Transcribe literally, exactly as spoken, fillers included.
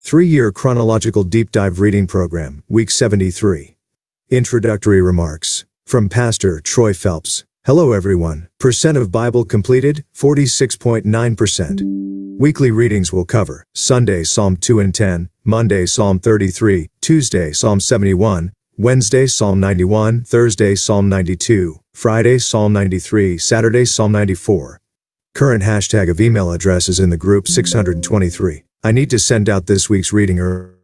Three-year chronological deep dive reading program, week seventy-three. Introductory remarks from Pastor Troy Phelps. Hello everyone. Percent of Bible completed, forty-six point nine percent. Weekly readings will cover Sunday Psalm two and ten, Monday Psalm thirty-three, Tuesday Psalm seventy-one, Wednesday Psalm ninety-one, Thursday Psalm ninety-two, Friday Psalm ninety-three, Saturday Psalm ninety-four. Current hashtag of email address is in the group six hundred twenty-three. I need to send out this week's reading early.